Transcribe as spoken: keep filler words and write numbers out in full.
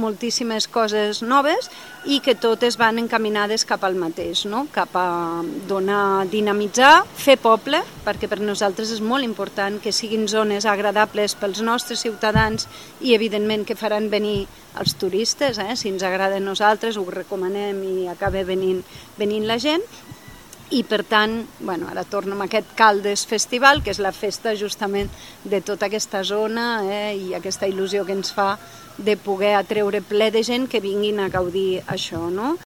moltíssimes coses noves i que totes van encaminades cap al mateix, no? Cap a donar, dinamitzar, fer poble, perquè per nosaltres és molt important que siguin zones agradables pels nostres ciutadans i evidentment que faran venir els turistes, eh? Si ens agrada a nosaltres ho recomanem i acaba venint, venint la gent. I per tant, bueno, ara torno amb aquest Caldes Festival, que és la festa justament de tota aquesta zona eh, i aquesta il·lusió que ens fa de poder atreure ple de gent que vinguin a gaudir això, no?